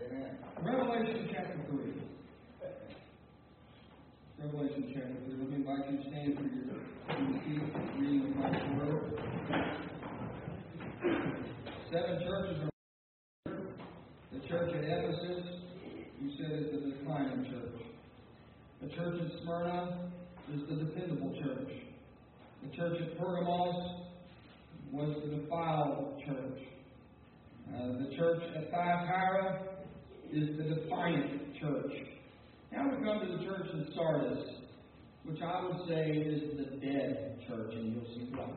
Amen. Revelation chapter 3. Revelation chapter 3. Let me invite you to stand for your seat, reading of God's Word. 7 churches are the church at Ephesus, you said, is the declining church. The church at Smyrna is the dependable church. The church at Pergamos was the defiled church. The church at Thyatira is the defiant church. Now we come to the church in Sardis, which I would say is the dead church, and you'll see why.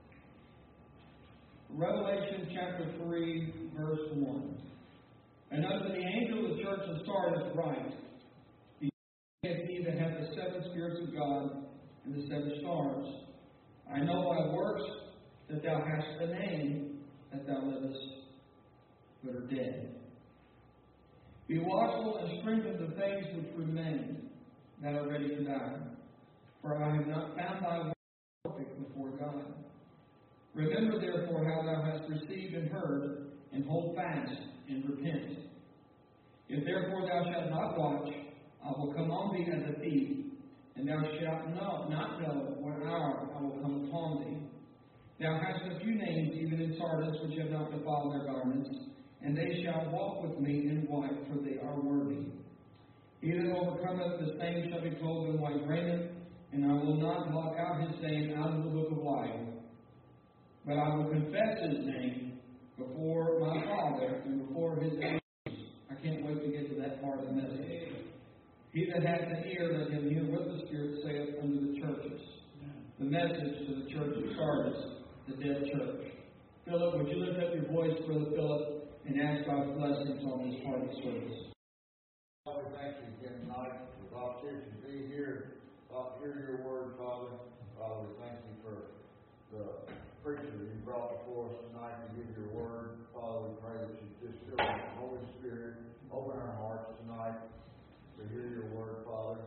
Revelation chapter 3, verse 1. And unto the angel of the church in Sardis write, he that hath the 7 spirits of God and the 7 stars. I know thy works, that thou hast a name, that thou livest, but are dead. Be watchful and strengthen the things which remain, that are ready to die. For I have not found thy way perfect before God. Remember therefore how thou hast received and heard, and hold fast and repent. If therefore thou shalt not watch, I will come on thee as a thief, and thou shalt not know what hour I will come upon thee. Thou hast a few names even in Sardis which have not defiled their garments, and they shall walk with me in white, for they are worthy. He that overcometh, the same shall be clothed in white raiment, and I will not blot out his name out of the book of life. But I will confess his name before my Father and before his angels. I can't wait to get to that part of the message. He that hath an ear, let him hear what the Spirit saith unto the churches. The message to the church of Sardis, the dead church. Philip, would you lift up your voice, Brother Philip, and ask God's blessings on this part of the service? Father, thank you again tonight for the opportunity to be here, to hear your word, Father. Father, we thank you for the preacher that you brought before us tonight to give your word. Father, we pray that you just fill us with the Holy Spirit, open our hearts tonight to hear your word, Father.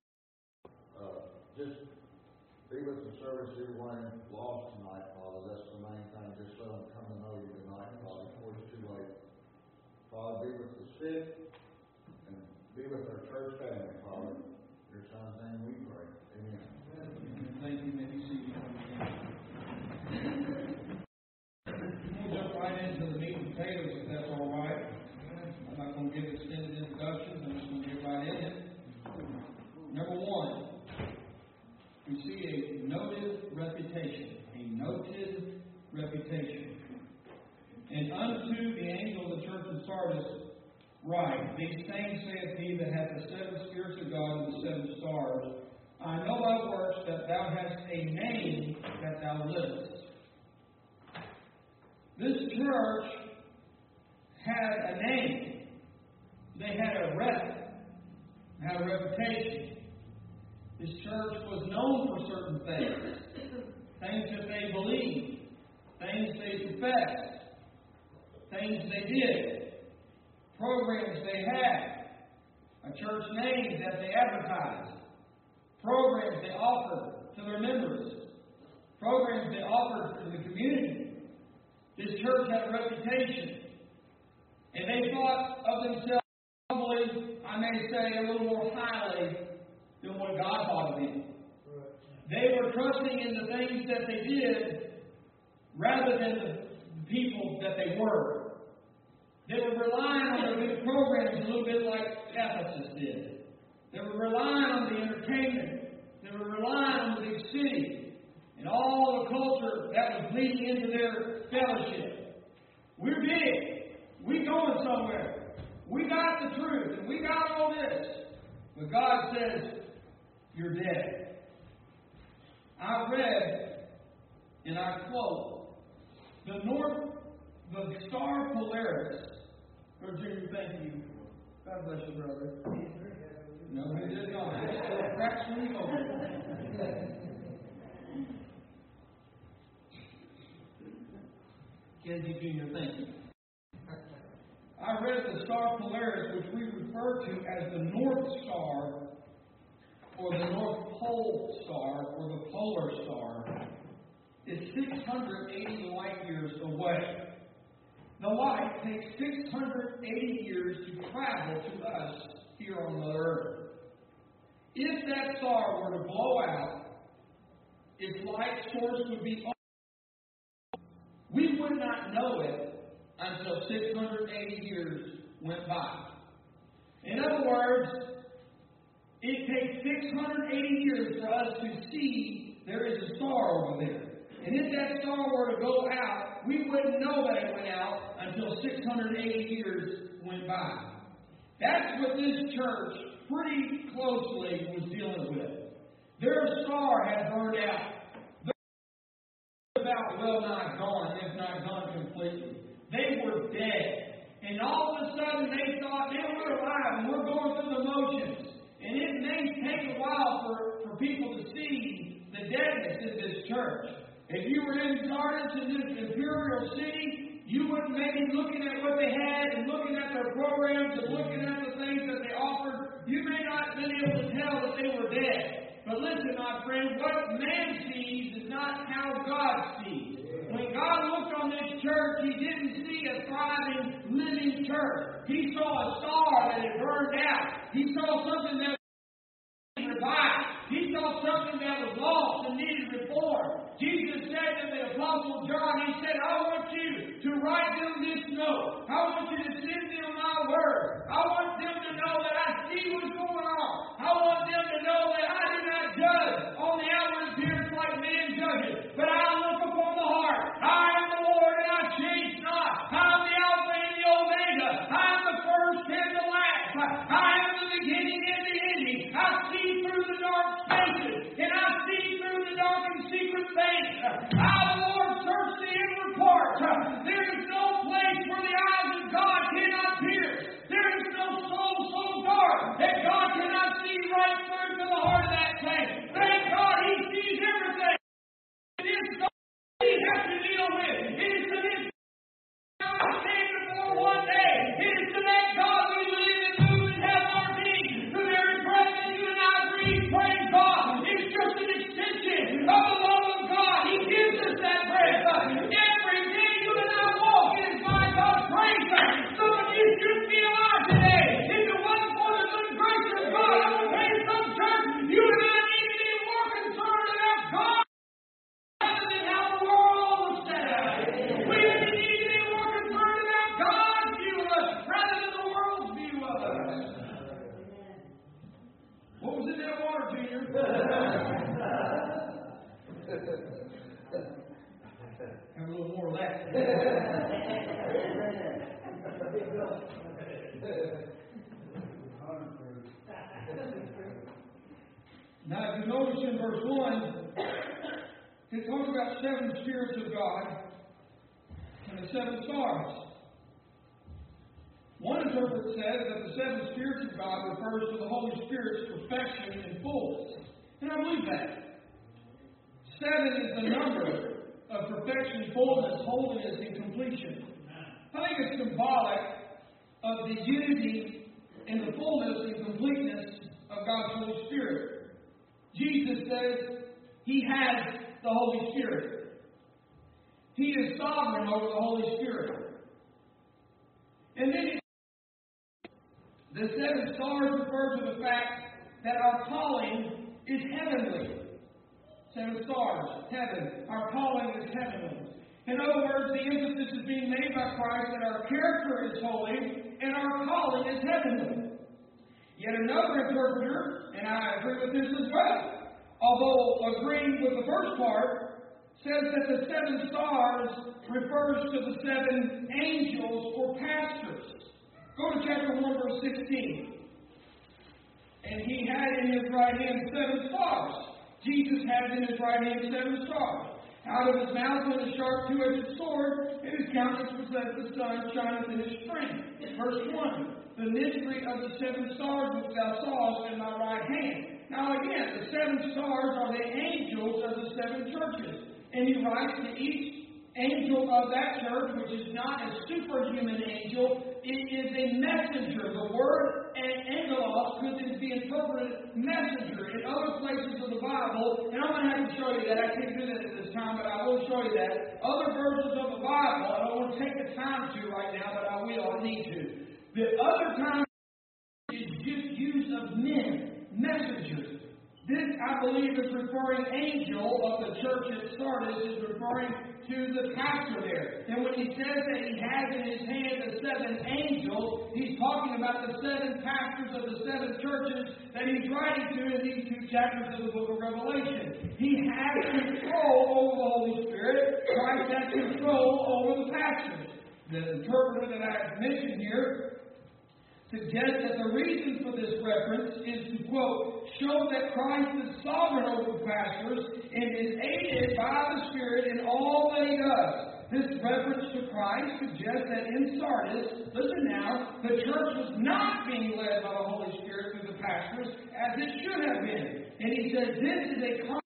Just be with the service, everyone lost tonight, Father. That's the main thing. Just let them come to know you tonight, Father, before it's too late. Father, be with the sick and be with our church family, Father. In your Son's name we pray. Amen. Thank you. Maybe see you. We'll jump right into the meat and potatoes, if that's all right. I'm not going to give extended introductions. I'm just going to get right in it. Number 1, we see a noted reputation. A noted reputation. And unto the angel of the church of Sardis write, these things saith he that hath the 7 spirits of God and the 7 stars. I know thy works, that thou hast a name, that thou livest. This church had a name. They had a had a reputation. This church was known for certain things. Things that they believed. Things they professed. Things they did. Programs they had. A church name that they advertised. Programs they offered to their members. Programs they offered to the community. This church had a reputation. And they thought of themselves, probably, I may say, a little more highly than what God thought of them. They were trusting in the things that they did rather than the people that they were. They were relying on their big programs a little bit like Ephesus did. They were relying on the entertainment. They were relying on the big city and all the culture that was bleeding into their fellowship. We're big. We're going somewhere. We got the truth and we got all this. But God says, you're dead. I read, and I quote, the star Polaris. Brother Junior, thank you. God bless you, brother. No, he did not. It's still fractionally open. Kenzie Junior, thank you. I read the star Polaris, which we refer to as the North Star, or the North Pole Star, or the Polar Star, is 680 light years away. The light takes 680 years to travel to us here on Mother Earth. If that star were to blow out, its light source would be off. We would not know it until 680 years went by. In other words, it takes 680 years for us to see there is a star over there. And if that star were to go out, we wouldn't know that it went out until 680 years went by. That's what this church pretty closely was dealing with. Their star had burned out. They're about well nigh gone, if not gone completely. They were dead. And all of a sudden they thought, man, we're alive and we're going through the motions. And it may take a while for people to see the deadness in this church. If you were in Sardis in this imperial city, you would maybe looking at what they had and looking at their programs and looking at the things that they offered, you may not have been able to tell that they were dead. But listen, my friend, what man sees is not how God sees. When God looked on this church, He didn't see a thriving, living church. He saw a star that had burned out. He saw something that was revived. He saw something that was lost and needed reform. Jesus said to the Apostle John, He said, I want you to write them this note. I want you to send them my word. I want them to know that I see what's going on. I want them to know that I do not judge on the outward appearance like man judges, but I look upon the heart. I am the Lord and I change not. I am the Alpha and the Omega. I am the first and the last. I am the beginning and the ending. I see through the dark spaces and I see through the dark and secret things. I, the Lord, search the inward parts. There is no place where the eyes of God cannot pierce. There is no soul so dark that God cannot see right through to the heart of that place. Thank God He sees everything. It is God He has to deal with. It is to this God we stand before one day. It is to that God we live and move and have our being. The very breath that you and I breathe, praise God, is just an extension of the love of God. He gives us that breath. Every day you and I walk, it is by God's grace. Some of you shouldn't be alive today. If it wasn't for the good grace of God, I would say some church, you and I need to be more concerned about God rather than how the world looks at us. We need to be more concerned about God's view of us rather than the world's view of us. What was in that water, Junior? Have a little more of that. Now, if you notice in verse 1, it talks about 7 spirits of God and the 7 stars. One interpreter says that the 7 spirits of God refers to the Holy Spirit's perfection and fullness. And I believe that. 7 is the number of perfection, fullness, holiness, and completion. I think it's symbolic of the unity and the fullness and completeness of God's Holy Spirit. Jesus says He has the Holy Spirit. He is sovereign over the Holy Spirit. And then the 7 stars refer to the fact that our calling is heavenly. 7 stars, heaven. Our calling is heavenly. In other words, the emphasis is being made by Christ that our character is holy and our calling is heavenly. Yet another interpreter, and I agree with this as well, although agreeing with the first part, says that the 7 stars refers to the 7 angels or pastors. Go to chapter 1, verse 16. And He had in His right hand 7 stars. Jesus had in His right hand 7 stars. Out of His mouth went a sharp two-edged sword, and His countenance was as the sun shineth in His strength. Verse 1. The mystery of the 7 stars which thou sawest in my right hand. Now again, the 7 stars are the angels of the 7 churches. And He writes to each angel of that church, which is not a superhuman angel, it is a messenger. The word angelos could be interpreted messenger in other places of the Bible, and I'm going to have to show you that. I can't do that at this time, but I will show you that. Other versions of the Bible, I don't want to take the time to right now, but I will. I need to. The other time is just use of men, messengers. This, I believe, is referring angel of the church at Sardis is referring to the pastor there. And when he says that he has in his hand the 7 angels, he's talking about the 7 pastors of the 7 churches that he's writing to in these 2 chapters of the book of Revelation. He has control over the Holy Spirit. Christ has control over the pastors. The interpreter that I have mentioned here suggests that the reason for this reference is to, quote, show that Christ is sovereign over the pastors and is aided by the Spirit in all that he does. This reference to Christ suggests that in Sardis, listen now, the church was not being led by the Holy Spirit through the pastors as it should have been. And he says this is a common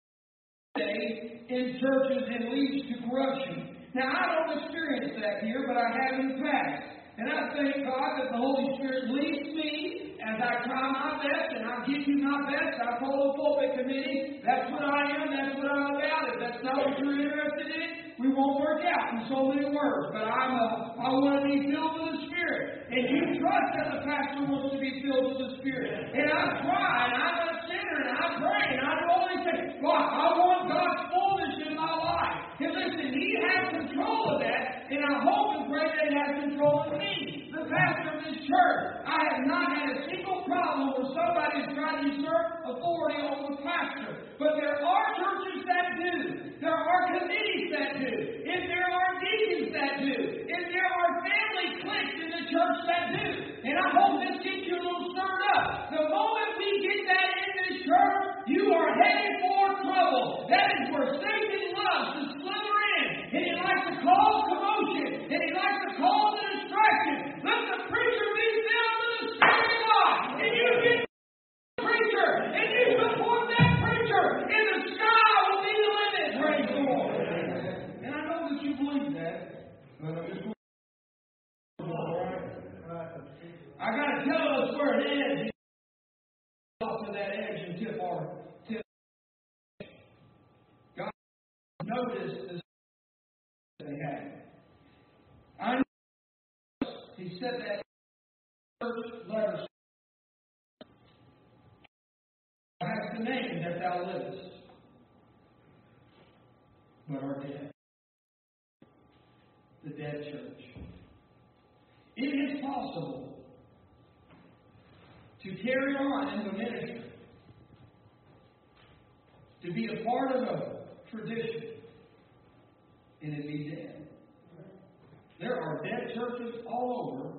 day in churches and leads to corruption. Now, I don't experience that here, but I have in the past. And I thank God that the Holy Spirit leads me as I try my best, and I give you my best. I told the pulpit committee, that's what I am, that's what I'm about. If that's not what you're interested in, we won't work out in so many words. But I want to be filled with the Spirit. And you trust that the pastor wants to be filled with the Spirit. And I try, and I'm a sinner, and I pray, and I only say, God, I want God's fullness in my life. And listen, He has control of that, and I hope and pray that He has control of me, the pastor of this church. I have not had a single problem where somebody is trying to usurp authority over the pastor. But there are churches that do. There are committees that do. And there are deacons that do. And there are family cliques in the church that do. And I hope this gets you a little stirred up. The moment we get that in this church, you are headed for trouble. That is where Satan loves to slither in. And he likes to cause commotion. And he likes to cause a distraction. Let the preacher be filled with the Spirit of God. And you get the preacher. And you support that preacher. And the sky will be the limit. Praise the Lord. And I know that you believe that. But I'm just I got to tell us where it is. Off to that edge and tip. God noticed this they had. I know He said that church letters has the name that thou livest, but are dead. The dead church. It is possible to carry on in the ministry, to be a part of a tradition, and it be dead. There are dead churches all over.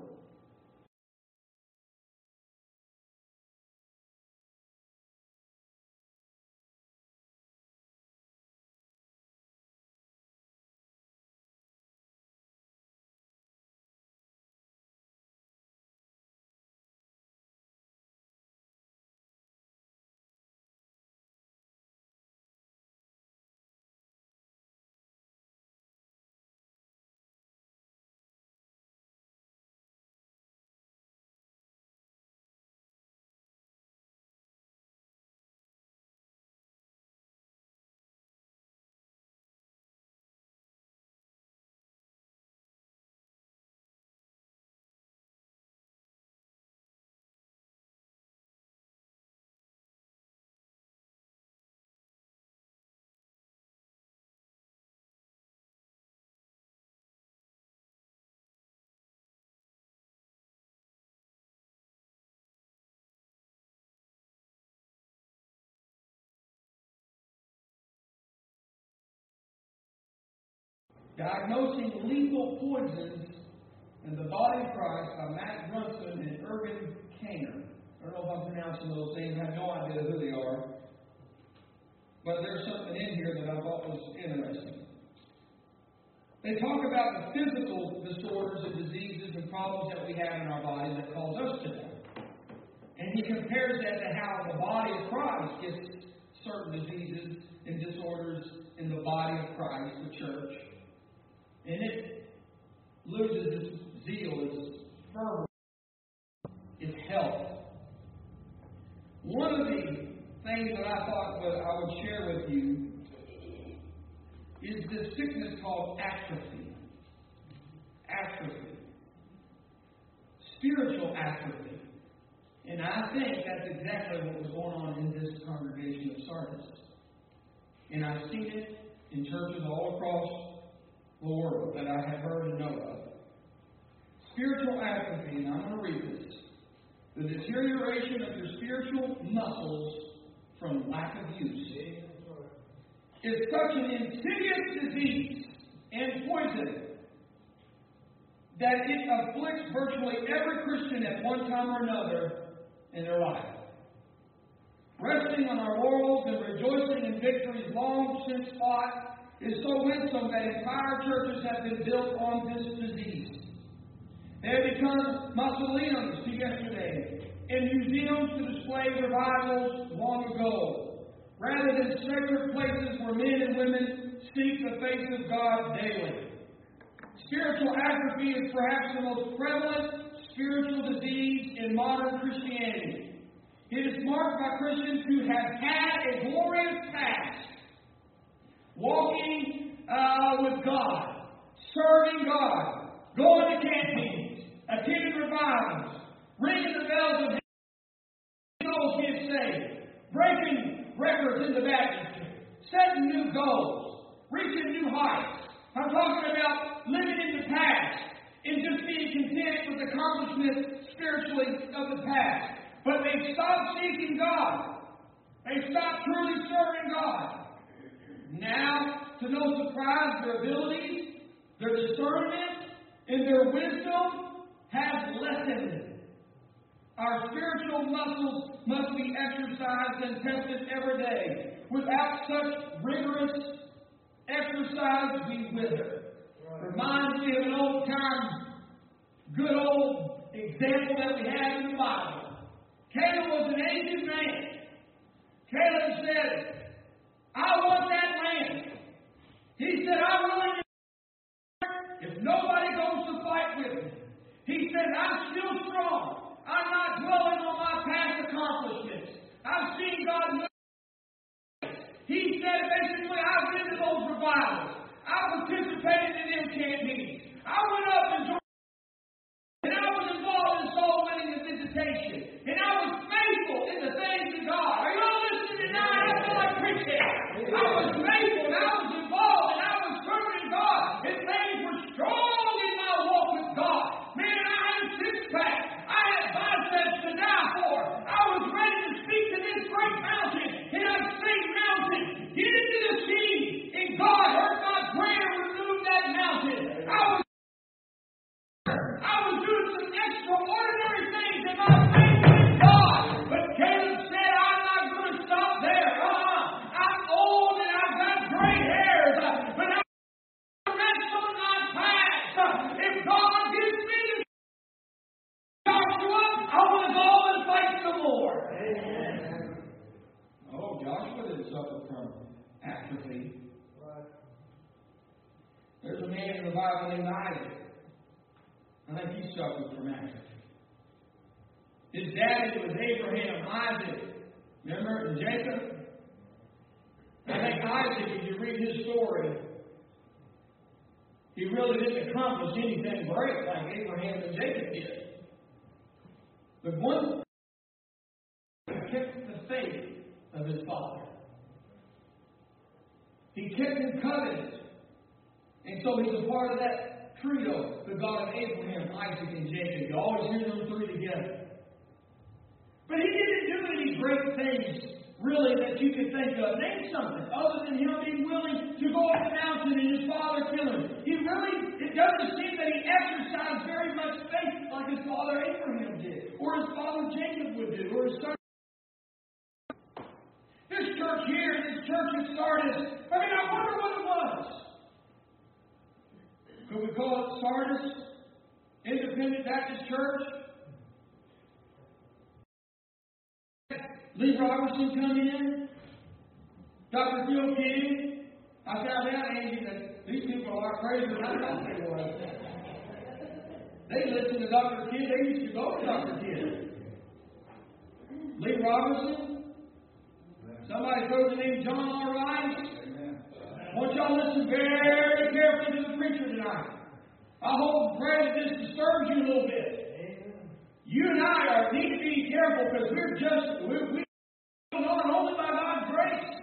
Diagnosing Lethal Poisons in the Body of Christ by Matt Brunson and Irvin Kaner. I don't know if I'm pronouncing those names. I have no idea who they are. But there's something in here that I thought was interesting. They talk about the physical disorders and diseases and problems that we have in our body that cause us to die. And he compares that to how the body of Christ gets certain diseases and disorders in the body of Christ, the church. and it loses its zeal, its fervor, its health. One of the things that I thought that I would share with you is this sickness called atrophy. Atrophy. Spiritual atrophy. And I think that's exactly what was going on in this congregation of Sardis. And I've seen it in churches all across the world that I have heard and know of. Spiritual atrophy, and I'm going to read this. The deterioration of your spiritual muscles from lack of use is such an insidious disease and poison that it afflicts virtually every Christian at one time or another in their life. Resting on our laurels and rejoicing in victories long since fought is so winsome that entire churches have been built on this disease. They have become mausoleums to yesterday and museums to display revivals long ago, rather than sacred places where men and women seek the face of God daily. Spiritual atrophy is perhaps the most prevalent spiritual disease in modern Christianity. It is marked by Christians who have had a glorious past, walking with God, serving God, going to camp meetings, attending revivals, ringing the bells of heaven, souls get saved, breaking records in the baptistry, setting new goals, reaching new heights. I'm talking about living in the past and just being content with the accomplishments spiritually of the past. But they stopped seeking God. They stopped truly serving God. Now, to no surprise, their abilities, their discernment, and their wisdom have lessened. Our spiritual muscles must be exercised and tested every day. Without such rigorous exercise, we wither. Reminds me of an old time, good old example that we have in the Bible. Caleb was an aged man. Caleb said, I want that land. He said, I'm willing to if nobody goes to fight with me. He said, I'm still strong. I'm not dwelling on my past accomplishments. I've seen God move. He said, basically, I've been to those revivals. I participated in them camp meetings. I went up and joined. And I was involved in soul winning and visitation. And I was faithful in the things of God. Are you all listening tonight? I feel like preaching. I was faithful and I was involved and I was serving God. And things were strong in my walk with God. Man, I had a six-pack. I had biceps to die for. I was ready to speak to this great mountain. And I say, mountain, get into the sea. And God heard my prayer and removed that mountain. I was doing some extraordinary things in my faith with God. But Caleb said, I'm not going to stop there. I'm old and I've got gray hairs. But I'm rest on my past. If God gives me the Joshua, I want to go and fight some more. Amen. Oh, Joshua didn't suffer from atrophy. There's a man in the Bible named Isaac. I think he suffered from atrophy. His daddy was Abraham, Isaac. Remember? And Jacob? I think Isaac, if you read his story, he really didn't accomplish anything great like Abraham and Jacob did. But one kept the faith of his father. He kept in covenant. And so he's a part of that trio, the God of Abraham, Isaac, and Jacob. You always hear them three together. But he didn't do any great things, really, that you could think of. Name something, other than him being willing to go up the mountain and his father kill him. It doesn't seem that he exercised very much faith like his father Abraham did, or his father Jacob would do, or his son. This church here, this church in Sardis, I wonder what it was. Could we call it Sardis Independent Baptist Church? Lee Robertson come in. Dr. Phil King. I found out, Angie, that these people are a lot crazier than I thought they were. They listen to Dr. Kidd. They used to go to Dr. Kidd. Lee Robertson. Somebody throw the name John R. Rice. I want y'all to listen very carefully to the preacher tonight. I hope and pray that this disturbs you a little bit. You and I need to be careful because we're on only by God's grace.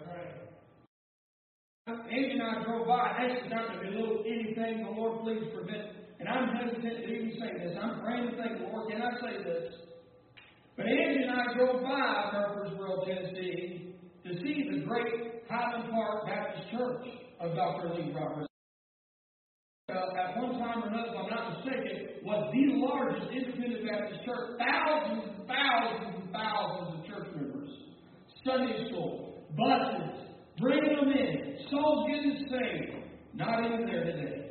Angie and I drove by. Actually, not to belittle anything. The Lord, please prevent. And I'm hesitant to even say this. I'm praying to thank the Lord. Can I say this? But Angie and I drove by Murfreesboro, Tennessee, to see the great Highland Park Baptist Church of Dr. Lee Robertson. At one time or another, if I'm not mistaken, was the largest independent Baptist church. Thousands and thousands and thousands of church members. Sunday school, buses, bringing them in, souls getting saved. Not even there today.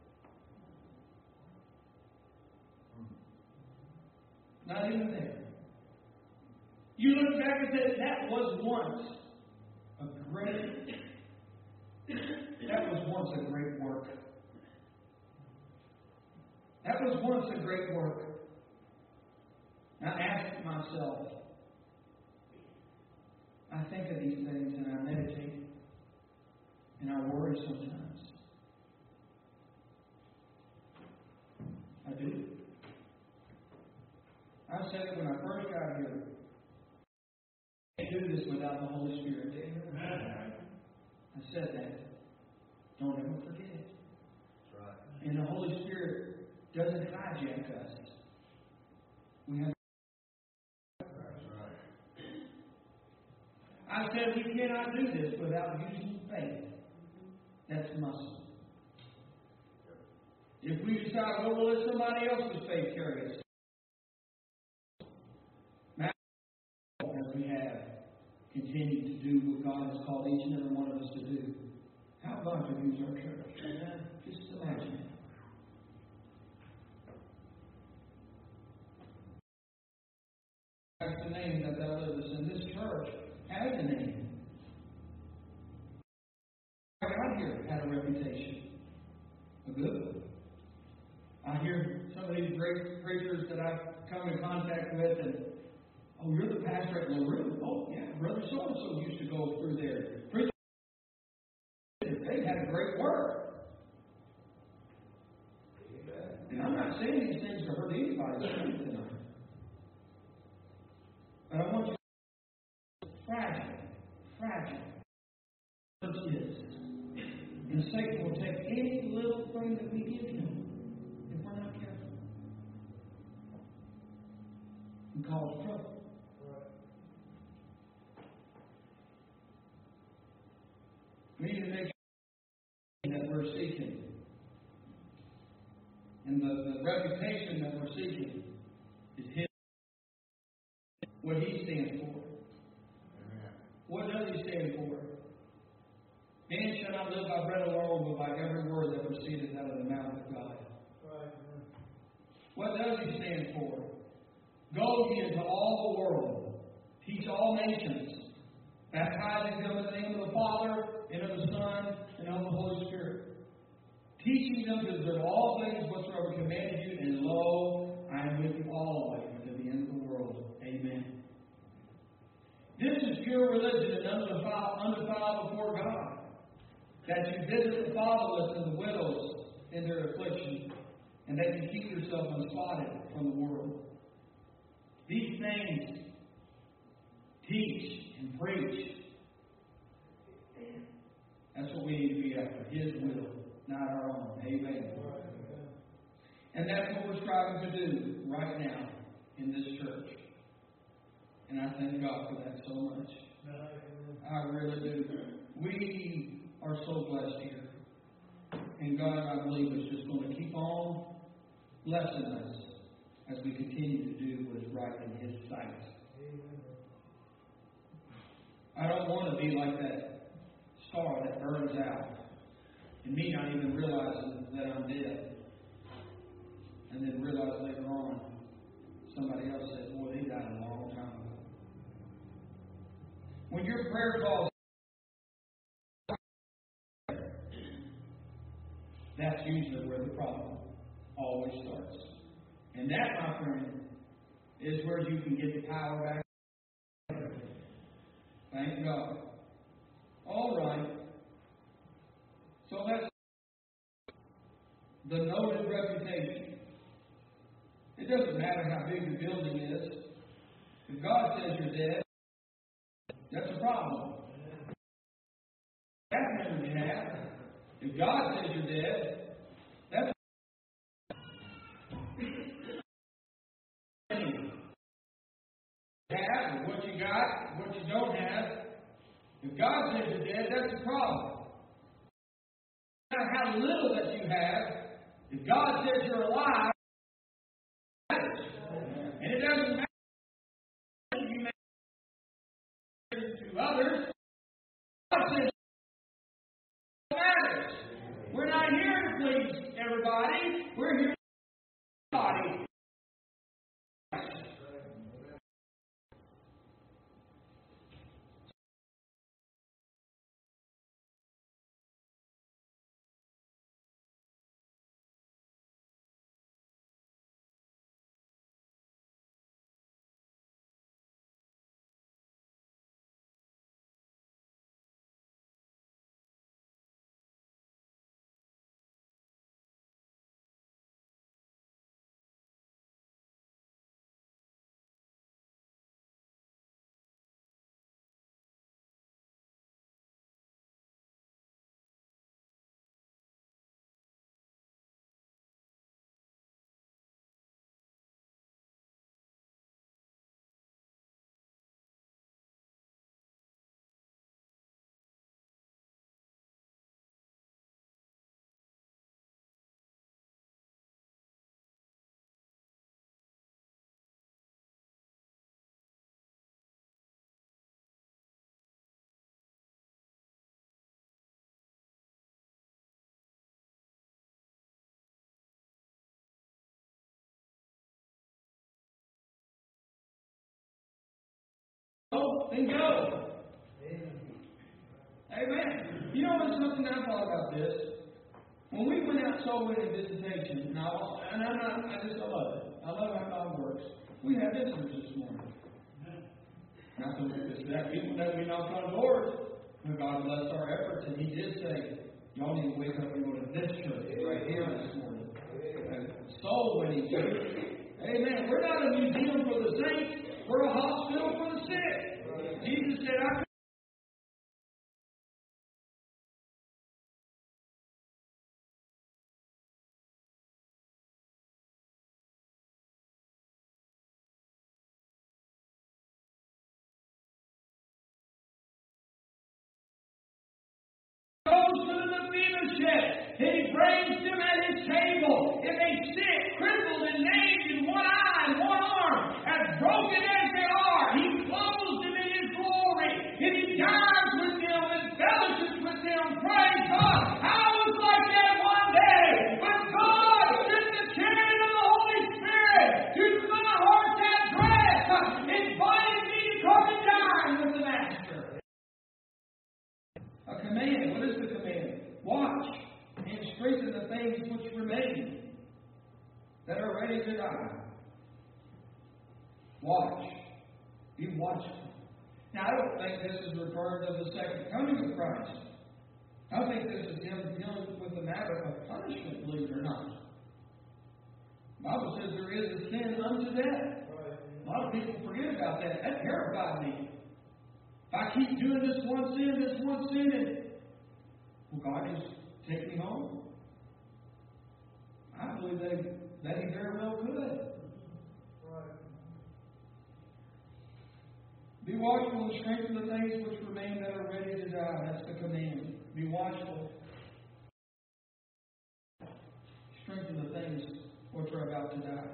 Not even there. You look back and say, that was once a great work. That was once a great work. I ask myself, I think of these things and I meditate and I worry sometimes. I do. I said it when I first got here. I can't do this without the Holy Spirit. I said that. Don't ever forget it. That's right. And the Holy Spirit doesn't hijack us. We have. That's right. I said we cannot do this without using faith. That's muscle. If we decide, well, we'll let somebody else's faith carry us. As we have continued to do what God has called each and every one of us to do, how God could use our church. Just imagine it. That's the name that thou livest, and this church has a name. God here had a reputation, a good one. I hear some of these great preachers that I've come in contact with, and oh, you're the pastor at LaRue. Oh, yeah, Brother so-and-so used to go through there. They had a great work. And I'm not saying these things to hurt anybody's faith tonight. But I want you to know fragile. It is. And Satan will take any little thing that we give him if we're not careful and cause trouble. We need to make sure that we're seeking. And the reputation that we're seeking is his. What he stands for. Amen. What does he stand for? Man shall not live by bread alone, but by every word that proceedeth out of the mouth of God. Right. What does he stand for? Go ye into all the world, teach all nations, baptizing them in the name of the Father, and of the Son, and of the Holy Spirit, teaching them to observe all things whatsoever commanded you, and lo, I am with you always to the end of the world. Amen. This is pure religion and undefiled before God, that you visit the fatherless and the widows in their affliction, and that you keep yourself unspotted from the world. These things teach and preach. That's what we need to be after, his will, not our own. Amen. And that's what we're striving to do right now in this church. And I thank God for that so much. I really do. We are so blessed here. And God, I believe, is just going to keep on blessing us as we continue to do what is right in his sight. I don't want to be like that star that burns out and me not even realizing that I'm dead. And then realize later on somebody else said, boy, they died a long time ago. When your prayer calls, always starts. And that, my friend, is where you can get the power back. Thank God. All right. So that's the noted reputation. It doesn't matter how big the building is. If God says you're dead, that's a problem. That's never you have. If God says you're dead, that's have, what you got, what you don't have. If God says you're dead, that's the problem. No matter how little that you have, if God says you're alive, and it doesn't matter if you matter to others, God says it matters. We're not here to please everybody. We're here to please everybody. Go and go. Amen. You know what's something I thought about this? When we went out soul winning visitation, I love it. I love how God works. We had visitors this morning. Not that people that we knocked on doors, but God blessed our efforts, and He did say, y'all need to wake up and go to this church right here this morning. And soul winning church. Amen. We're not a museum for the saints. We're a hospital for the sick. Jesus said, I goes to the Mephibosheth, and He brings them at His table, and they sit crippled and maimed in one eye and one arm, as broken as they are. He clothes them in His glory, and He dines with them and fellowships with them. Praise God! I was like that one day, but God sent the chariot of the Holy Spirit to my heart's address, invited me to come and dine with the Master. A command. What is the command? Watch and strengthen the things which remain that are ready to die. Watch. Be watchful. Now, I don't think this is referring to the second coming of Christ. I think this is Him dealing with the matter of punishment, believe it or not. The Bible says there is a sin unto death. A lot of people forget about that. That terrified me. If I keep doing this one sin, and will God just take me home? I believe that He very well could. Right. Be watchful and strengthen the things which remain that are ready to die. That's the command. Be watchful. Strengthen the things which are about to die.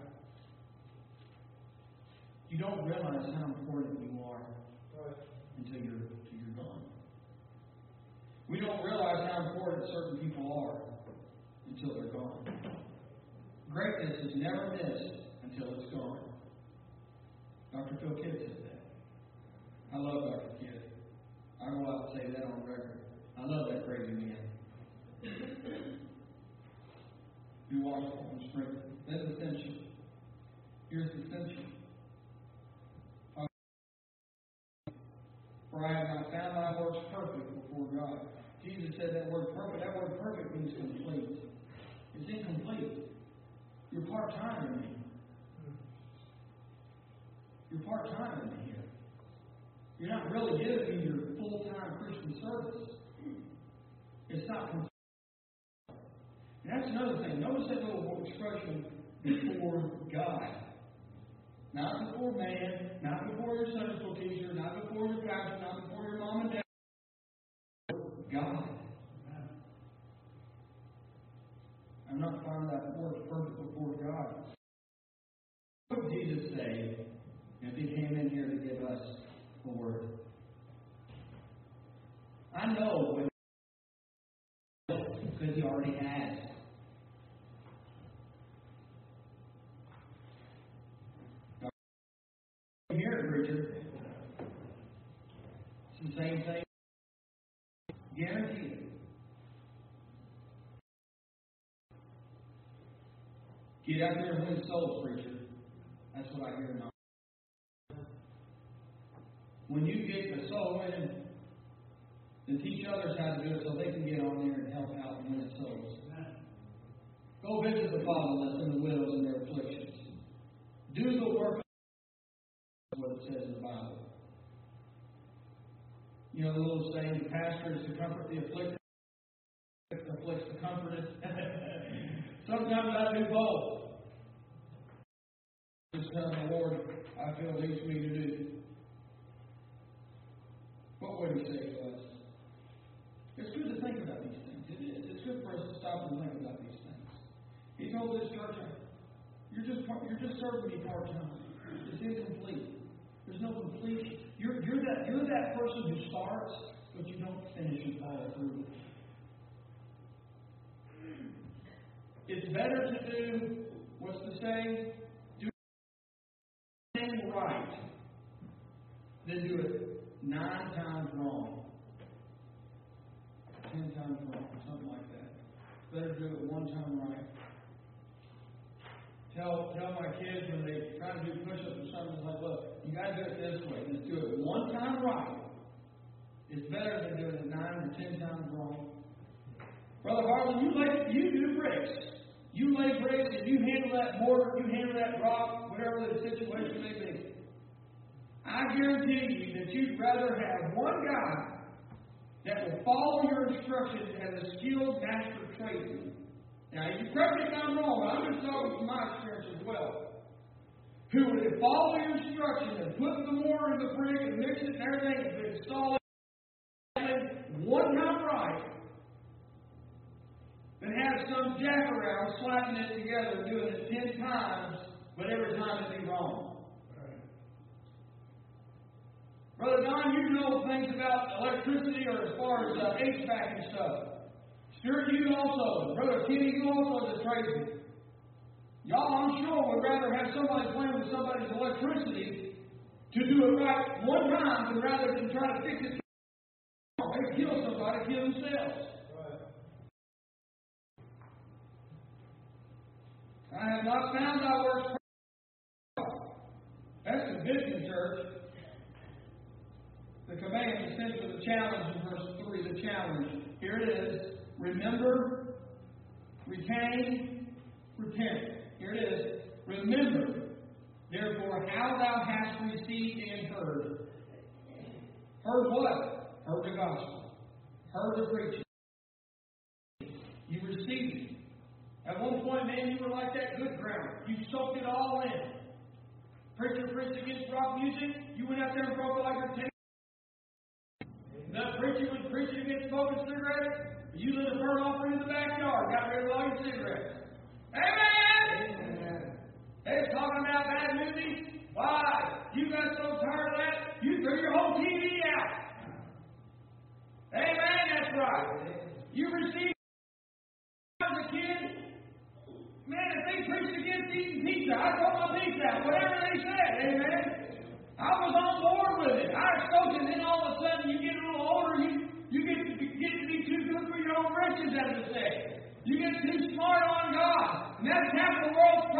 You don't realize how important you are until you're gone. We don't realize how important certain people are until they're gone. Greatness is never missed until it's gone. Dr. Phil Kidd said that. I love Dr. Kidd. I go out and say that on record. I love that crazy man. Be watchful and strengthen. That's essential. Here's essential. For I have not found thy works perfect before God. Jesus said that word perfect. That word perfect means complete. It's incomplete. You're part-time in me. You're part-time in me here. You're not really giving me your full-time Christian service. It's not complete. And that's another thing. Notice that little expression, before God. Not before man, not before your Sunday school teacher, not before your pastor, not before your mom and dad. God. I'm not finding that word perfect before God. What would Jesus say if He came in here to give us a word? I know what because He already has. Hear it, preacher. It's the same thing. Guaranteed. Get out there and win souls, preacher. That's what I hear now. When you get the soul in, then teach others how to do it so they can get on there and help out and win souls. Go visit the fatherless and the widows in their afflictions. Do the work of what it says in the Bible. You know the little saying, the pastor is to comfort the afflicted, afflicts the comforted. Sometimes I do both. Just tell the Lord, I feel leads me to do. What would He say to us? It's good to think about these things. It is. It's good for us to stop and think about these things. He told this church, you're just serving me part-time. It's incomplete. There's no completion. You're that person who starts, but you don't finish and follow through. It's better to do, what's the saying? Do things right than do it 9 times wrong. 10 times wrong, something like that. Better do it 1 time right. Tell my kids when they try to do push-ups or something, it's like, look, you got to do it this way. Just do it 1 time right. It's better than doing it 9 or 10 times wrong. Brother Harlan, you do bricks. You lay bricks and you handle that mortar, you handle that rock, whatever the situation may be. I guarantee you that you'd rather have one guy that will follow your instructions as a skilled master tradesman. Now, you correct me if I'm wrong, but I'm just talking from my experience as well. Who would follow your instructions and put the mortar in the brick and mix it and everything and install it 1 time right, than have some jack around slapping it together and doing it 10 times, but every time it'd be wrong. Brother Don, you know things about electricity or as far as HVAC and stuff. Stuart, you also. Brother Kenny, you also is a tradesman. Y'all, I'm sure, would rather have somebody playing with somebody's electricity to do it right 1 time than rather than try to fix it. They kill somebody, kill themselves. I have not found thy works perfect. That's the vision, church. The command is essentially the challenge in verse 3, the challenge. Here it is. Remember, retain, repent. Here it is. Remember, therefore, how thou hast received and heard. Heard what? Heard the gospel. Heard the preaching. You received it. At one point, man, you were like that good ground. You soaked it all in. Preacher preached against rock music. You went out there and broke like your tape. The preacher was preaching against smoking cigarettes. You lit a burnt offering in the backyard. Got rid of all your cigarettes. Amen! Amen. They was talking about bad movies. Why? You got so tired of that, you threw your whole TV out. Amen? That's right. You received as a kid. Man, if they preached against eating pizza, I'd throw my pizza out. Whatever they said. Amen? I was on board with it. I was spoken, then all of a sudden you get a little older, you get to be too good for your own riches, as it says. You get too smart on God. And that's half the world's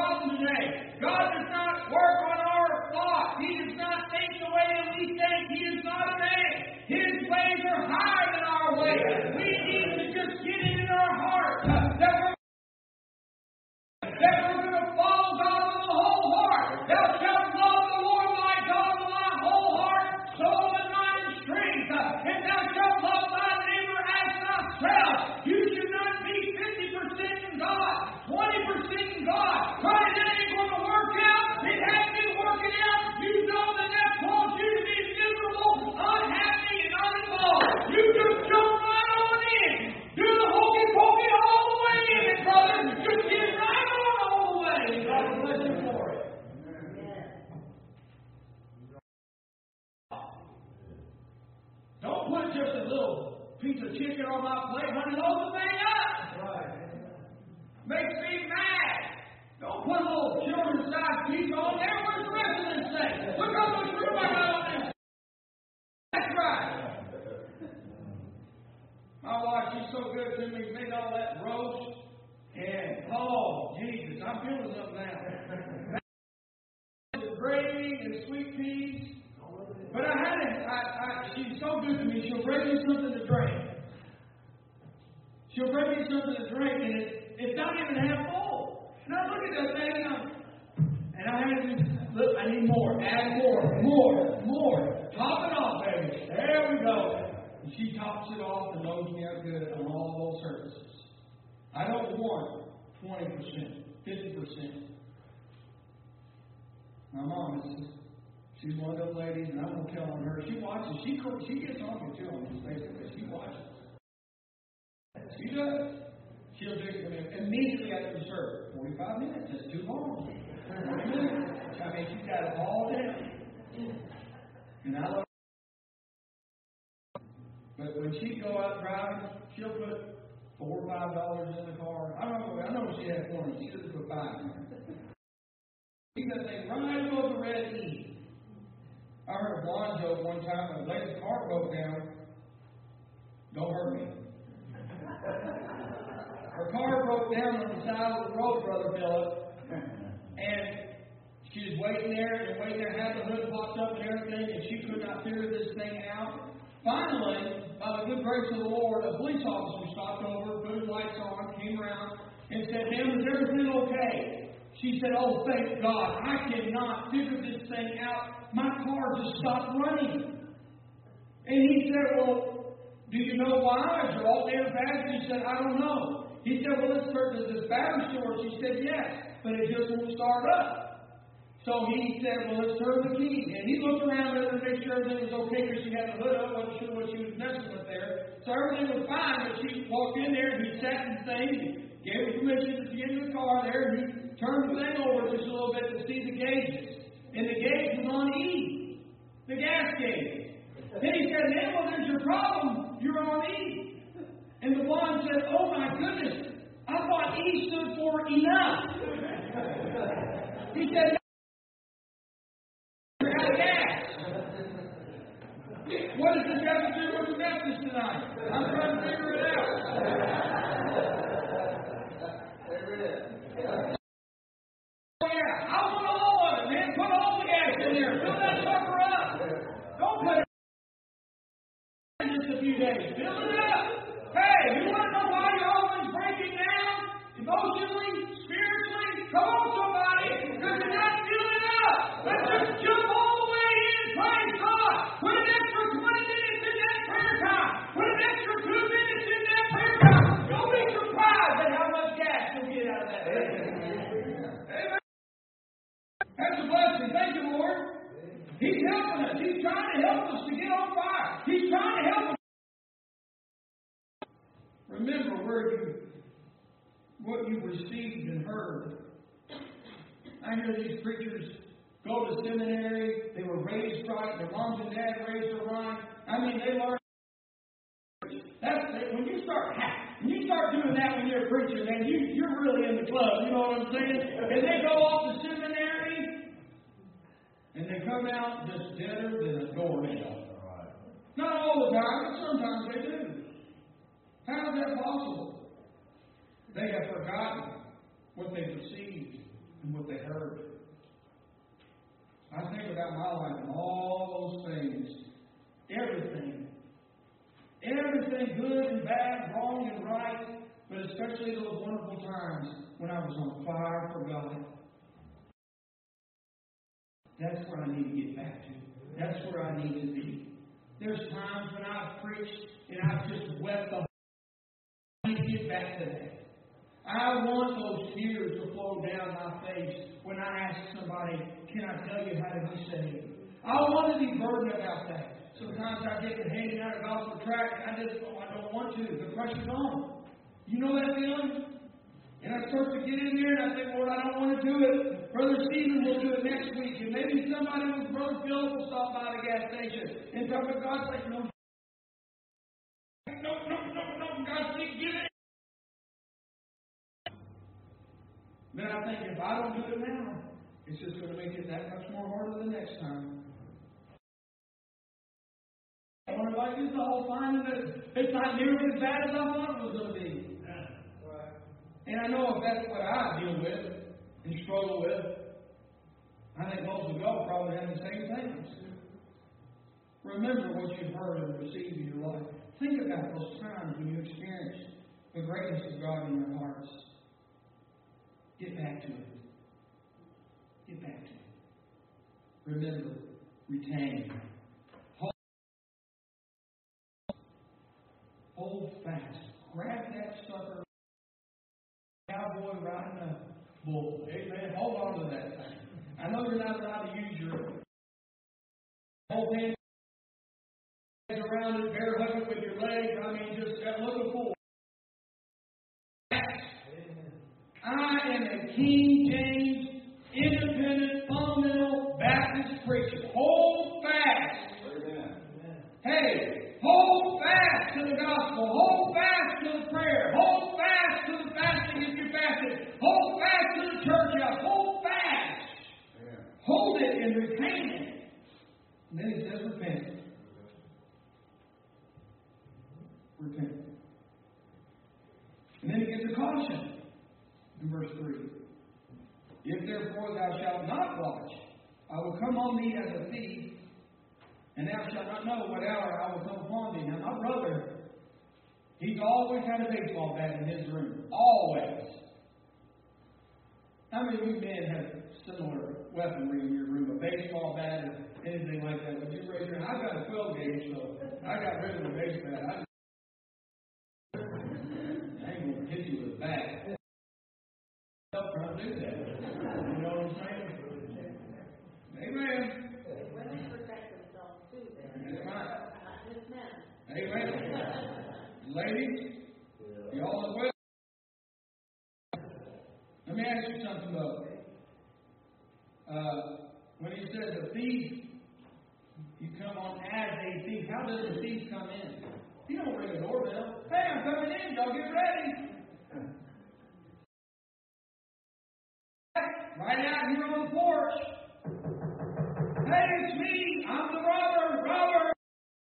little piece of chicken on my plate, honey, load the thing up. Right. Makes me mad. Don't put a little children's size piece on there. What's the rest of this thing? Look how much room I got on this. That's right. My wife, she's so good to me. Made all that roast. And, oh, Jesus, I'm feeling something now. With gravy and sweet peas. But she's so good to me. She'll bring me something to drink. She'll bring me something to drink, and it's not even half full. And I look at that thing, and I need more. Add more. Top it off, baby. There we go. And she tops it off and loads me up good on all those services. I don't want 20%, 50%. My mom, she's one of those ladies, and I'm going to tell on her. She watches. She gets on me, too, on this Facebook. She watches. She does. She'll do it immediately after the service. 45 minutes. That's too long. 40 minutes. I mean, she's got it all down. And I love her. But when she go out driving, she'll put $4 or $5 in the car. I know she had 20. She doesn't put 5 in there. She got that thing right above the red E. I heard a blonde joke one time when a lady's car broke down. Don't hurt me. Her car broke down on the side of the road, Brother Philip. And she was waiting there, had the hood popped up and everything, and she could not figure this thing out. Finally, by the good grace of the Lord, a police officer stopped over, put his lights on, came around, and said, "Ma'am, is everything okay?" She said, "Oh, thank God. I cannot figure this thing out. My car just stopped running." And he said, "Well, do you know why? Is there all damn bad?" She said, "I don't know." He said, "Well, let's turn to this battery store." She said, "Yes, but it just won't start up." So he said, "Well, let's turn the key." And he looked around at her to make sure everything was okay because she had the hood up. Wasn't sure what she was messing with there. So everything was fine, but she walked in there and he sat in the thing, gave her permission to get in the car there, and he turned the thing over just a little bit to see the gauges. And the gauge was on E, the gas gauge. Then he said, "Then, well, there's your problem. You're on E." And the blonde said, "Oh, my goodness. I thought E stood for enough." He said, "You're out of gas." What does this have to do with the message tonight? I'm trying to figure it out. Oh, yeah. I want all of it, man. Put all the gas in there. Fill that sucker up. Don't put it in just a few days. Fill it up. Hey, you want to know why you're always breaking down? Emotionally, spiritually? Come on, somebody. Because you're not filling up. Let's just jump all the way in. Praise God. Put an extra 20 minutes in that prayer time. Put an extra 2 minutes in that prayer time. You'll be surprised at how much gas you'll get out of that thing. Amen. That's a blessing. Thank you, Lord. He's helping us. He's trying to help us to get on fire. He's trying to help us. Remember what you received and heard. I hear these preachers go to seminary. They were raised right. Their moms and dads raised them right. I mean, they learned. That's it. When you start doing that when you're a preacher, man, you're really in the club. You know what I'm saying? And they go off to seminary, and they come out just deader than a doornail. Not all the time, but sometimes they do. How is that possible? They have forgotten what they received and what they heard. I think about my life and all those things. Everything good and bad, wrong and right, but especially those wonderful times when I was on fire for God. That's where I need to get back to. That's where I need to be. There's times when I've preached and I've just wept the whole. I need to get back to that. I want those tears to flow down my face when I ask somebody, "Can I tell you how to be saved?" I want to be burdened about that. Sometimes I get to handing out a gospel tract and I don't want to. The pressure's on. You know that feeling? And I start to get in there and I think, "Lord, I don't want to do it. Brother Stephen will do it next week." And maybe somebody with Brother Philip will stop by the gas station and talk to God like, "No, No, God, give it. Then I think if I don't do it now, it's just going to make it that much more harder the next time. I wonder if I do the whole finding that it's not nearly as bad as I thought it was going to be. And I know if that's what I deal with and struggle with, I think most of y'all probably have the same things. Remember what you've heard and received in your life. Think about those times when you experienced the greatness of God in your hearts. Get back to it. Get back to it. Remember, retain. Hold fast. Grab that sucker. Cowboy riding a bull. Amen. Hold on to that thing. I know you're not allowed to use your whole hand around it, bear hug it with your legs. I mean, just look for. I am a King James, independent, fundamental Baptist preacher. Hold fast. Amen. Hey, hold fast to the gospel. Hold fast to the prayer. Hold fast to the fasting if you're fasting. Hold fast to the church house. Hold fast. Amen. Hold it and retain it. And then he says repent. Repent. And then he gives a caution. In verse 3, if therefore thou shalt not watch, I will come on thee as a thief, and thou shalt not know what hour I will come upon thee. Now, my brother, he's always had a baseball bat in his room. Always. How many of you men have similar weaponry in your room? A baseball bat or anything like that? Would you raise your hand? I've got a 12 gauge, so I got rid of the baseball bat. I ain't going to hit you with a bat. Trying to do that. You know what I'm saying? Amen. Women protect themselves too, then. That's right. Not just men. Amen. Ladies, y'all as well. Let me ask you something, though. When he says a thief, you come on as a thief. How does a thief come in? He don't ring a doorbell. Hey, I'm coming in. Y'all get ready. Right out here on the porch. Hey, it's me. I'm the robber. Robber.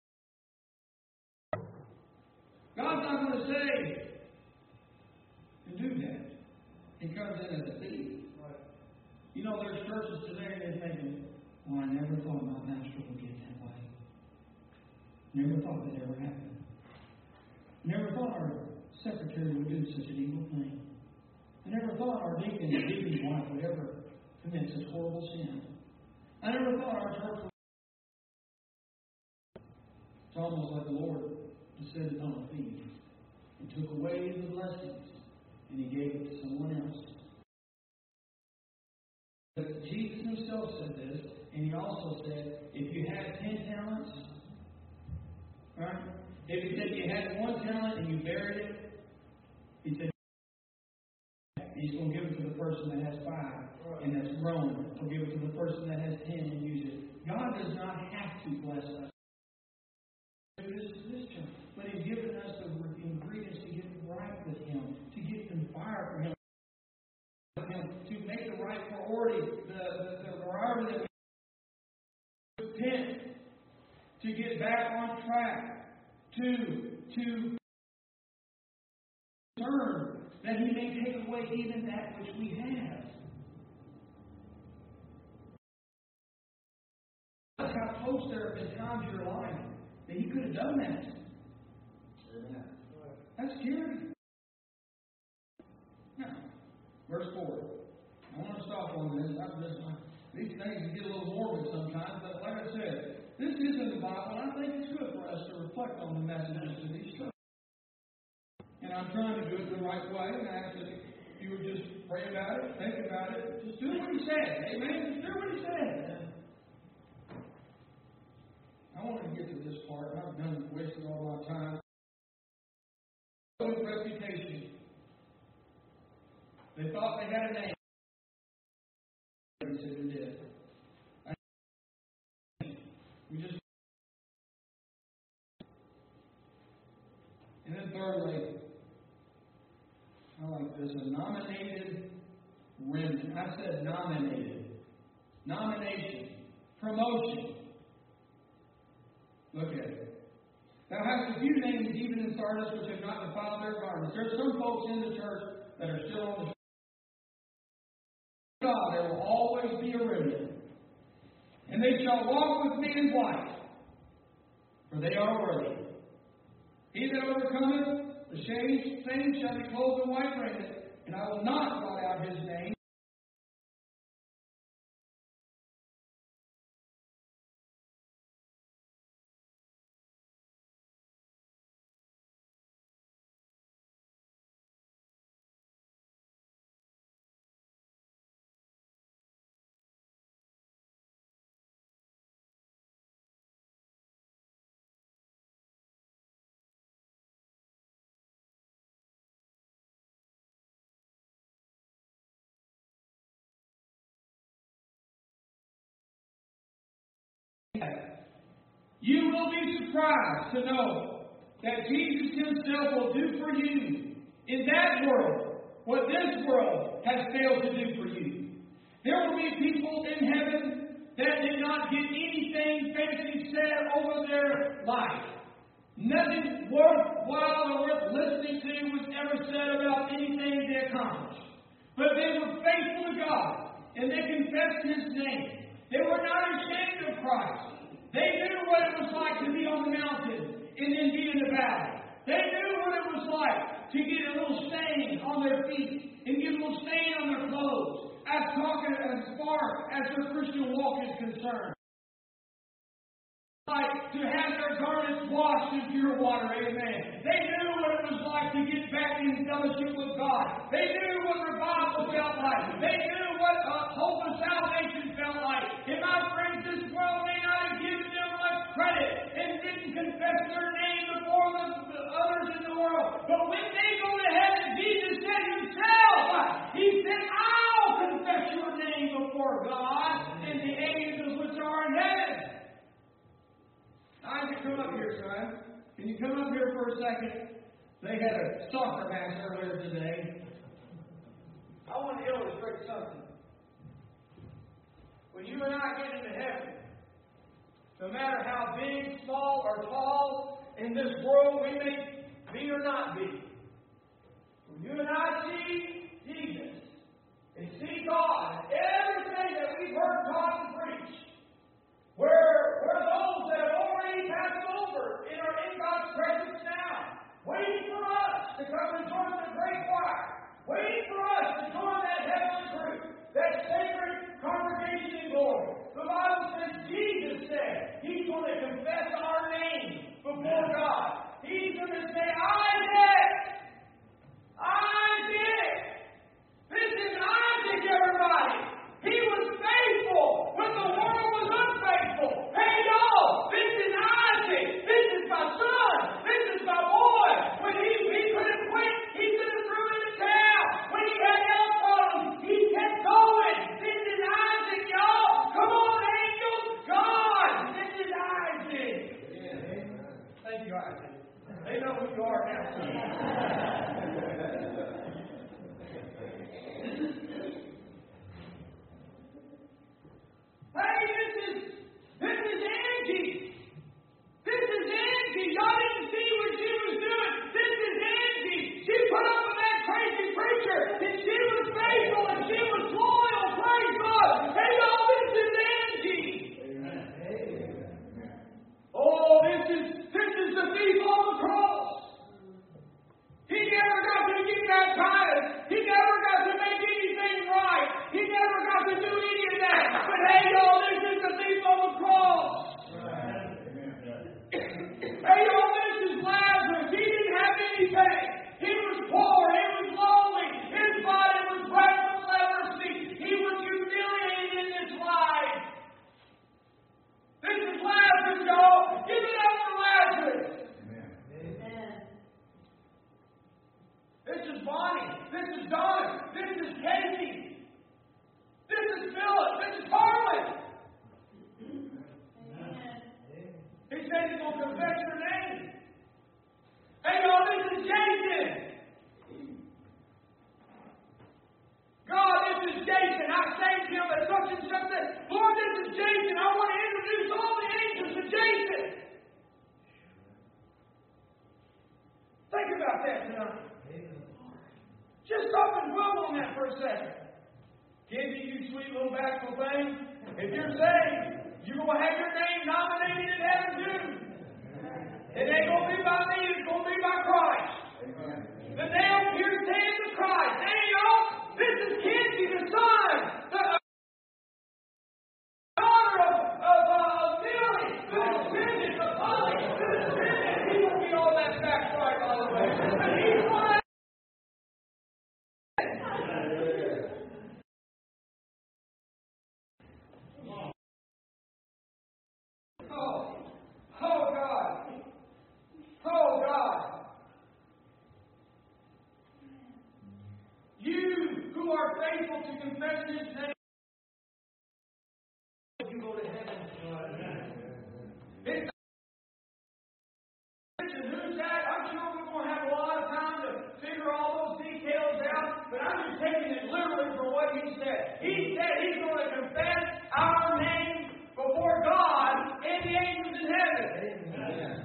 God's not going to say to do that. He comes in as a thief. You know, there's churches today and they're thinking, well, I never thought my pastor would get that way. Never thought that ever happened. Never thought our secretary would do such an evil thing. I never thought our deacon and deacon's wife would ever commit such horrible sin. I never thought our church would. It's almost like the Lord descended on a thief and took away the blessings and He gave it to someone else. But Jesus Himself said this, and He also said, if you had 10 talents, right? If He said you had 1 talent and you buried it, He said, He's going to give it to the person that has 5 and that's grown. He'll give it to the person that has 10 and use it. God does not have to bless us. This church, but He's given us the ingredients to get right with Him, to get them fire for Him, to make the right priority, the priority that we repent, to get back on track, to turn, that He may take away even that which we have. Look how close there have been times in your life that He could have done that. Amen. That's scary. Now, verse 4. I want to stop on this. These things get a little morbid sometimes, but like I said, this is in the Bible, and I think it's good for us to reflect on the messages of these churches. And I'm trying to do it the right way, and I ask that you would just pray about it, think about it, just do what He said. Amen? Just do what He said. I want to get to this part. I've done wasted all my time. Reputation. They thought they had a name. He said they did. We just remnant. I said nominated. Nomination. Promotion. Look at it. Thou hast a few names even in Sardis which have not defiled their garments. There's some folks in the church that are still on the God, there will always be a remnant. And they shall walk with me in white, for they are worthy. He that overcometh, the same shall be clothed in white raiment, and I will not blot out his name. You will be surprised to know that Jesus Himself will do for you in that world what this world has failed to do for you. There will be people in heaven that did not get anything fancy said over their life. Nothing worthwhile or worth listening to was ever said about anything they accomplished. But they were faithful to God, and they confessed His name. They were not ashamed of Christ. They knew what it was like to be on the mountain and then be in the valley. They knew what it was like to get a little stain on their feet and get a little stain on their clothes, as far as their Christian walk is concerned. Like to have their garments washed in pure water, amen. They knew what it was like to get back in fellowship with God. They knew what revival felt like. They knew what hope of salvation felt like. And my friends, this world may not have given them much credit and didn't confess their name before the others in the world. But when they go to heaven, Jesus said Himself, He said, I'll confess your name before God and the angels which are in heaven. Isaac, come up here, son. Can you come up here for a second? They had a soccer match earlier today. I want to illustrate something. When you and I get into heaven, no matter how big, small, or tall in this world we may be or not be, when you and I see Jesus and see God, everything that we've heard taught and preached, we're those that have already passed over and are in God's presence now, waiting for us to come and join the great choir, waiting for us to join that heavenly group, that sacred congregation in glory. The Bible says Jesus said He's going to confess our name before God. He's going to say, Isaac! Isaac! This is Isaac, everybody! for a second. Kids, you sweet little bashful thing. If you're saved, you're going to have your name nominated in heaven too. It ain't going to be by me, it's going to be by Christ. The nail-pierced hands of Christ. There you go. This is Kinsey, the son, the daughter of Millie, the descendant of Polly, the descendant. He won't be all that backslide, by the way. But he's one of Oh, God. You who are faithful to confess His name, you go to heaven. It's who's that? I'm sure we're going to have a lot of time to figure all those details out, but I'm just taking it literally for what He said. He said He's going to confess our name before God and the angels in heaven. Amen.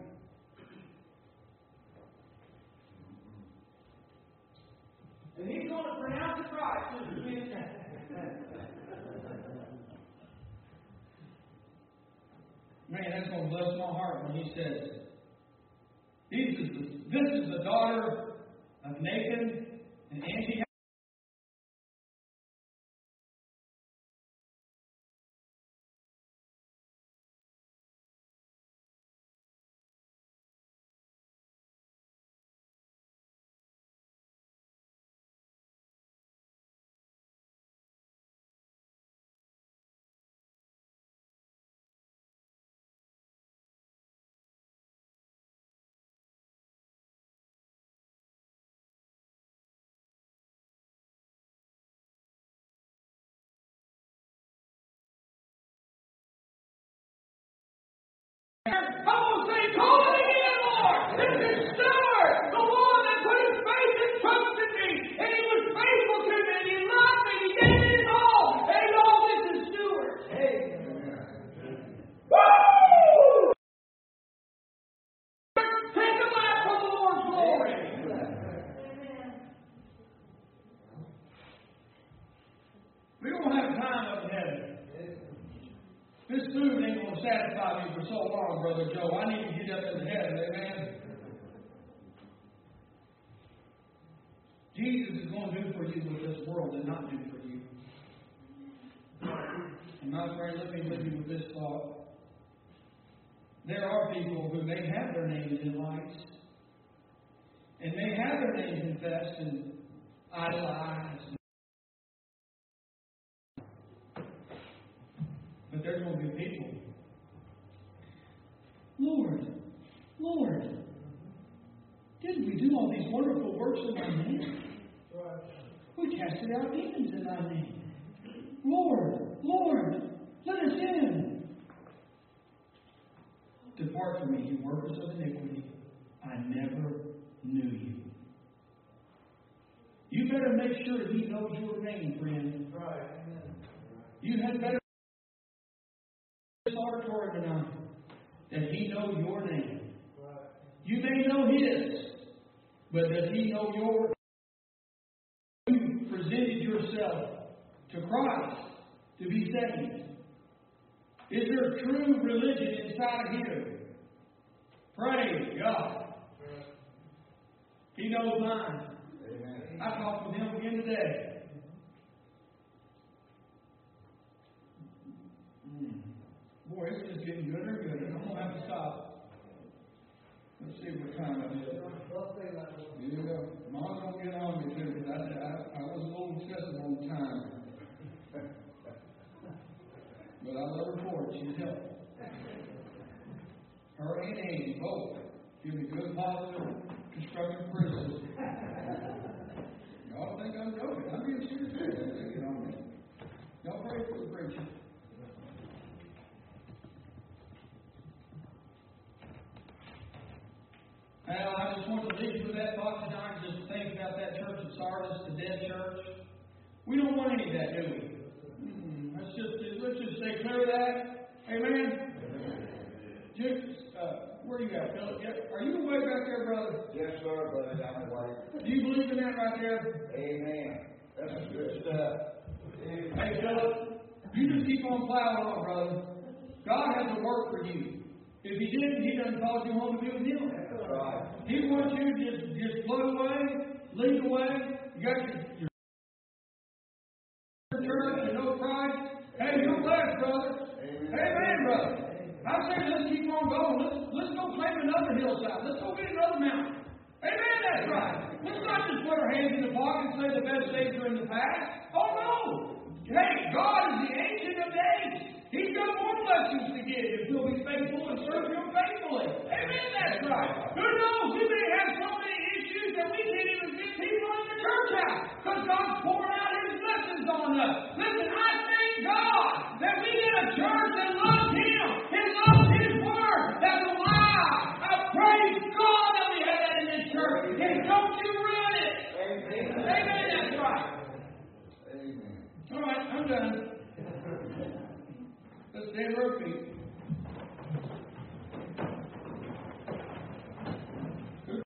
And He's going to pronounce it right to the Man, that's going to bless my heart when He says, this is the daughter of Nathan and Angie. Come on, say, call it again, Lord. This is Stuart, the one that put his faith and trust in me, and he was faithful to me, and he loved me, he gave me his all. Hey, Lord, this is Stuart. Hey. Woo! Take a laugh for the Lord's glory. We don't have time up in heaven. This food ain't going to satisfy me for so long, Brother Joe. I need to get up into heaven, amen? Jesus is going to do for you what this world did not do for you. And my friend, let me leave you with this thought. There are people who may have their names in lights, and may have their names confessed and idolized. But there's going to be people. Lord, didn't we do all these wonderful works in Thy name? We casted out demons in Thy name. Lord, let us in. Depart from me, you workers of iniquity. I never knew you. You better make sure He knows your name, friend. Right. You had better this auditorium tonight that He knows your name. Right. You may know His, but does He know yours? You presented yourself to Christ to be saved. Is there true religion inside here? Praise God. He knows mine. Amen. I talked with Him again today. Boy, it's just getting gooder and gooder. I'm going to have to stop. Let's see what time it is. Yeah, Mom's going to get on me too, because I was a little excessive on time. But I love her for it. She's helpful. Her and Angie both give me good, positive, constructive criticism. Y'all think I'm joking. I'm being serious. Take it on me. Y'all pray for the preacher. Well, I just want to leave you with that thought tonight. Just think about that church of Sardis, the dead church. We don't want any of that, do we? Let's just stay clear of that. Amen. Where you at, Philip? Are you awake back there, brother? Yes, sir, brother. I'm awake. Do you believe in that right there? Amen. That's Good stuff. Hey, Philip, you just keep on plowing on, brother. God has a work for you. If He didn't, He doesn't call you home to be with Him. Right. He wants you to just float away, lead the way. You got your church and no Christ. Hey, you're blessed, brother. Amen, brother. I say let's keep on going. Let's go claim another hillside. Let's go get another mountain. Amen, that's right. Let's not just put our hands in the pocket and say the best days are in the past. Oh no. Hey, God is the Ancient of Days. He's got more blessings to give if you'll be faithful and serve Him faithfully. Amen, that's right. Who knows? We may have so many issues that we can't even get people in the church out because God's pouring out His blessings on us. Listen, I thank God that we get a church that loves Him and loves His Word. That's alive. I praise God that we have that in this church. And don't you ruin it. Amen. Amen, that's right. Amen. All right, I'm done. Let's stand to our feet.